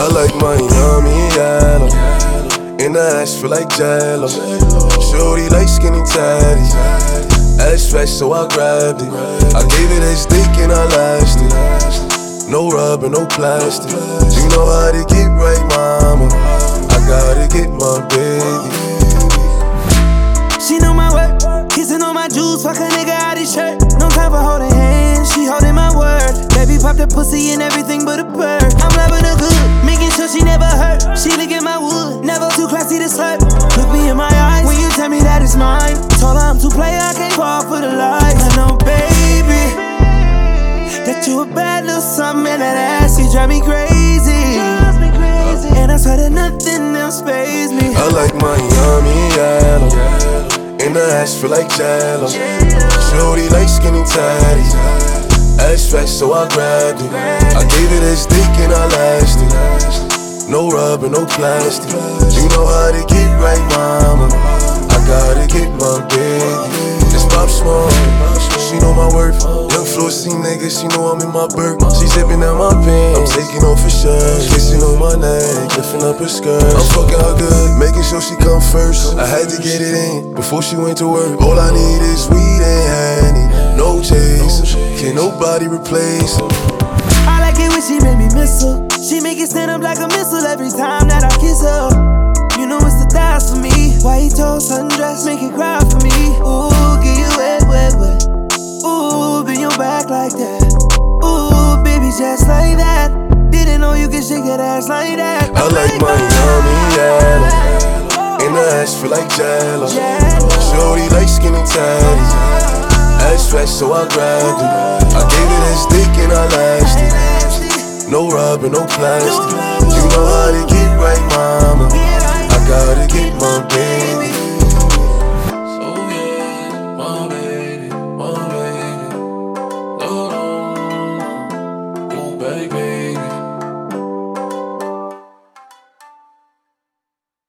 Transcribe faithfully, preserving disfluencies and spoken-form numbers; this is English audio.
I like my yummy yellow. In the ass feel like jello. Shorty like skinny tatty. Ass fat so I grabbed it. I gave it a stick and I lashed it. No rubber, no plastic. You know how to get right, mama. I gotta get my baby. She know my work, kissing on my jewels, fuck a nigga out his shirt. No time for holding hands, she holding my word. Baby pop the pussy and everything but a bird. I'm loving her good, making sure she never hurt. She look at my wood, never too classy to slurp. Look me in my eyes when you tell me that it's mine. Told her I'm too play, I can't fall for the lies. I know, baby, that you a bad little something and that ass, you drive me crazy. And I swear that nothing else pays me. I like my yummy yellow. In the ass feel like jello. Shorty like skinny tatty. Ass fat so I grabbed it. I gave it a stick and I lashed it. No rubber, no plastic. You know how to get right, mama. I gotta get my baby. It's Pop Smoke, she know my worth. Young Flossy nigga, she know I'm in my burp. She zipping out my pants, I'm taking off her shirt. Kissing on my neck, lifting up her skirt. I'm fucking her good, making sure she come first. I had to get it in before she went to work. All I need is weed and honey, no chaser. Can't nobody replace her. I like it when she make me miss her. She make it stand up like a missile every time that I kiss her. You know it's the thighs for me. White toast, sundress, make it cry for me. Ooh, get you wet, wet, wet. Ooh, bend your back like that. Ooh, baby, just like that. Didn't know you could shake that ass like that. I like my yummy yellow. In the ass feel like jello. Shorty like skinny tatty. Ass fat so I grabbed it. I gave it a stick and I lashed it. No rubber, no plastic. You know how to get right, mama. I gotta get my baby.